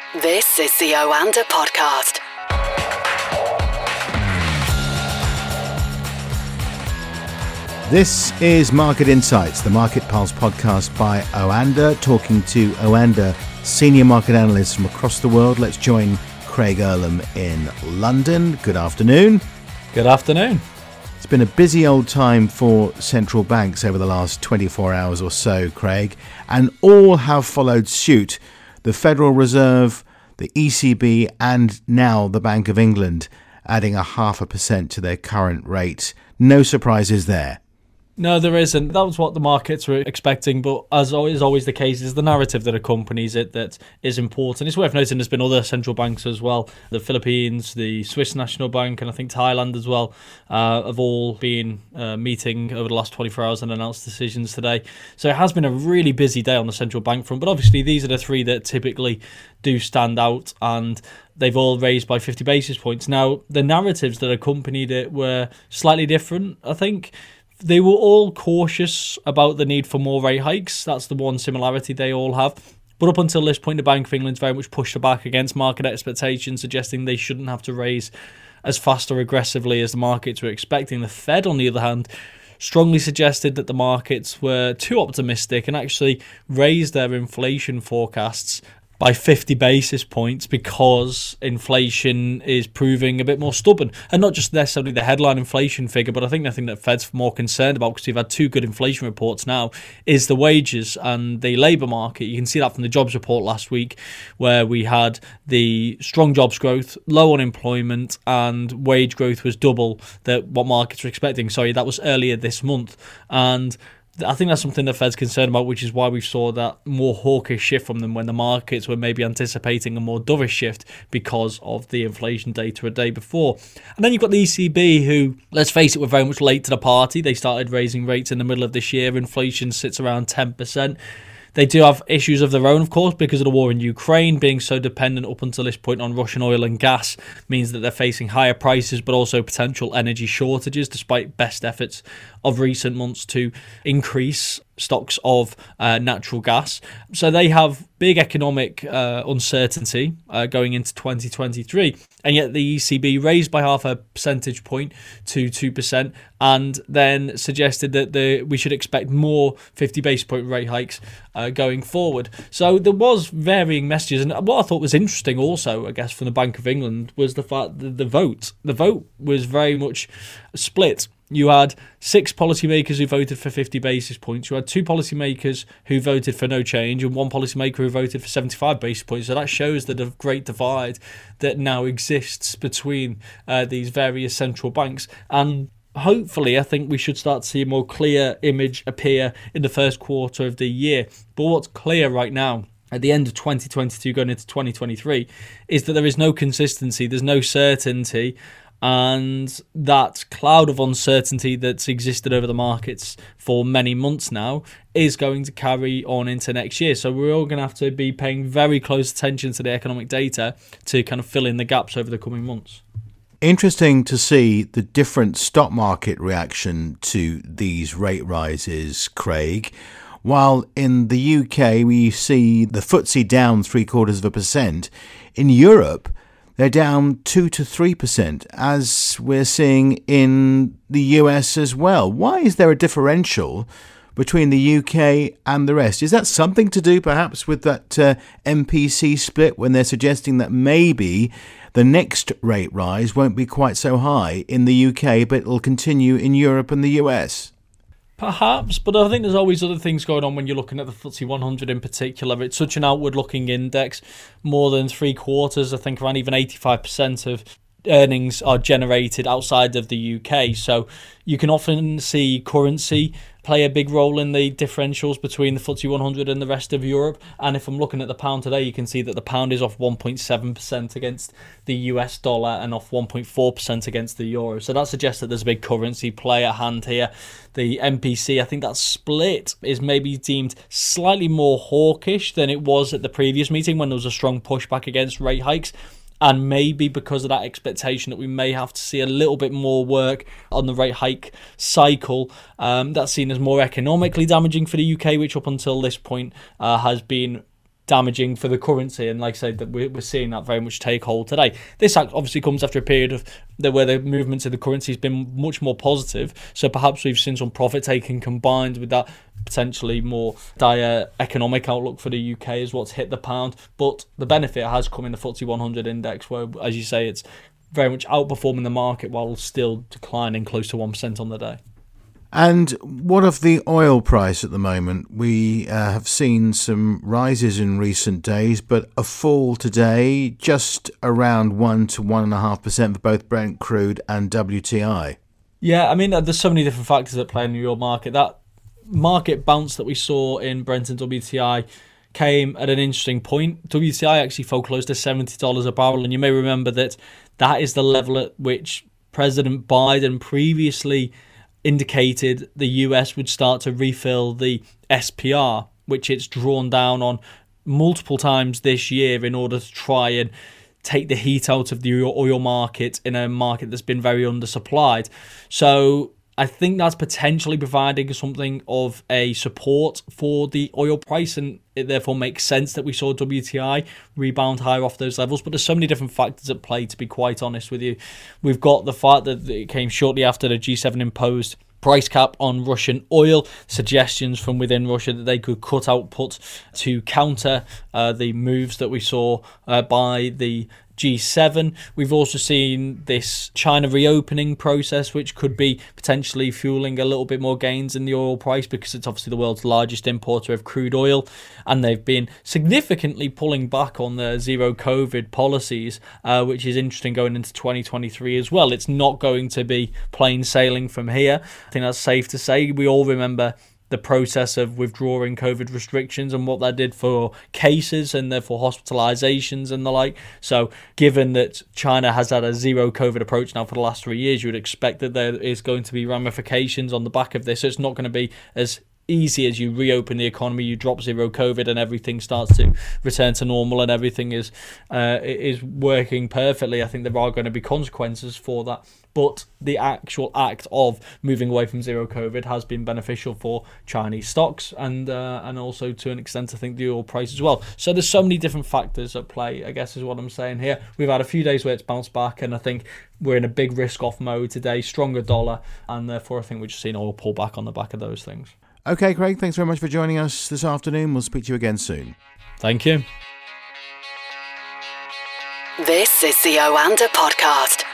This is the Oanda Podcast. This is Market Insights, the Market Pulse podcast by Oanda, talking to Oanda senior market analysts from across the world. Let's join Craig Erlam in London. Good afternoon. Good afternoon. It's been a busy old time for central banks over the last 24 hours or so, Craig, and all have followed suit. The Federal Reserve, the ECB, and now the Bank of England adding 0.5% to their current rate. No surprises there. No, there isn't. That was what the markets were expecting, but as always the case, is the narrative that accompanies it that is important. It's worth noting there's been other central banks as well. The Philippines, the Swiss National Bank, and I think Thailand as well have all been meeting over the last 24 hours and announced decisions today. So it has been a really busy day on the central bank front, but obviously these are the three that typically do stand out, and they've all raised by 50 basis points. Now, the narratives that accompanied it were slightly different, I think. They were all cautious about the need for more rate hikes. That's the one similarity they all have. But up until this point, the Bank of England's very much pushed back against market expectations, suggesting they shouldn't have to raise as fast or aggressively as the markets were expecting. The Fed, on the other hand, strongly suggested that the markets were too optimistic and actually raised their inflation forecasts by 50 basis points because inflation is proving a bit more stubborn. And not just necessarily the headline inflation figure, but I think the thing that Fed's more concerned about, because we've had two good inflation reports now, is the wages and the labour market. You can see that from the jobs report last week, where we had the strong jobs growth, low unemployment, and wage growth was double what markets were expecting. Sorry, that was earlier this month. And I think that's something the Fed's concerned about, which is why we saw that more hawkish shift from them when the markets were maybe anticipating a more dovish shift because of the inflation data a day before. And then you've got the ECB, who, let's face it, were very much late to the party. They started raising rates in the middle of this year. Inflation sits around 10%. They do have issues of their own, of course, because of the war in Ukraine. Being so dependent up until this point on Russian oil and gas means that they're facing higher prices, but also potential energy shortages, despite best efforts of recent months to increase stocks of natural gas. So they have big economic uncertainty going into 2023. And yet the ECB raised by 0.5 percentage point to 2% and then suggested that we should expect more 50 basis point rate hikes going forward. So there was varying messages. And what I thought was interesting also, I guess, from the Bank of England was the fact that the vote was very much split. You had 6 policymakers who voted for 50 basis points. You had 2 policymakers who voted for no change and 1 policymaker who voted for 75 basis points. So that shows the great divide that now exists between these various central banks. And hopefully, I think we should start to see a more clear image appear in the first quarter of the year. But what's clear right now, at the end of 2022 going into 2023, is that there is no consistency, there's no certainty, and that cloud of uncertainty that's existed over the markets for many months now is going to carry on into next year. So we're all going to have to be paying very close attention to the economic data to kind of fill in the gaps over the coming months. Interesting to see the different stock market reaction to these rate rises, Craig. While in the UK we see the FTSE down 0.75%, in Europe they're down 2 to 3%, as we're seeing in the US as well. Why is there a differential between the UK and the rest? Is that something to do perhaps with that MPC split, when they're suggesting that maybe the next rate rise won't be quite so high in the UK, but it'll continue in Europe and the US? Perhaps, but I think there's always other things going on when you're looking at the FTSE 100 in particular. It's such an outward-looking index. More than 3/4, I think around even 85% of earnings are generated outside of the UK. So you can often see currency play a big role in the differentials between the FTSE 100 and the rest of Europe. And if I'm looking at the pound today, you can see that the pound is off 1.7% against the US dollar and off 1.4% against the euro. So that suggests that there's a big currency play at hand here. The MPC, I think that split is maybe deemed slightly more hawkish than it was at the previous meeting when there was a strong pushback against rate hikes. And maybe because of that expectation that we may have to see a little bit more work on the rate hike cycle, that's seen as more economically damaging for the UK, which up until this point has been damaging for the currency. And like I said, that we're seeing that very much take hold today. This obviously comes after a period of where the movement of the currency has been much more positive. So perhaps we've seen some profit taking combined with that potentially more dire economic outlook for the UK is what's hit the pound. But the benefit has come in the FTSE 100 index, where, as you say, it's very much outperforming the market while still declining close to 1% on the day. And what of the oil price at the moment? We have seen some rises in recent days, but a fall today, just around 1 to 1.5% for both Brent crude and WTI. Yeah, I mean, there's so many different factors at play in the oil market. That market bounce that we saw in Brent and WTI came at an interesting point. WTI actually fell close to $70 a barrel, and you may remember that is the level at which President Biden previously indicated the US would start to refill the SPR, which it's drawn down on multiple times this year in order to try and take the heat out of the oil market in a market that's been very undersupplied. So I think that's potentially providing something of a support for the oil price, and it therefore makes sense that we saw WTI rebound higher off those levels. But there's so many different factors at play, to be quite honest with you. We've got the fact that it came shortly after the G7 imposed price cap on Russian oil, suggestions from within Russia that they could cut output to counter the moves that we saw by the G7. We've also seen this China reopening process, which could be potentially fueling a little bit more gains in the oil price, because it's obviously the world's largest importer of crude oil, and they've been significantly pulling back on their zero COVID policies, which is interesting going into 2023 as well. It's not going to be plain sailing from here. I think that's safe to say. We all remember the process of withdrawing COVID restrictions and what that did for cases and therefore hospitalizations and the like. So given that China has had a zero COVID approach now for the last 3 years, you would expect that there is going to be ramifications on the back of this. So it's not going to be as easy as you reopen the economy, you drop zero COVID and everything starts to return to normal and everything is working perfectly. I think there are going to be consequences for that. But the actual act of moving away from zero COVID has been beneficial for Chinese stocks and also to an extent I think the oil price as well. So there's so many different factors at play, I guess is what I'm saying here. We've had a few days where it's bounced back, and I think we're in a big risk off mode today, stronger dollar, and therefore I think we're just seeing oil pull back on the back of those things. Okay, Craig, thanks very much for joining us this afternoon. We'll speak to you again soon. Thank you. This is the Oanda Podcast.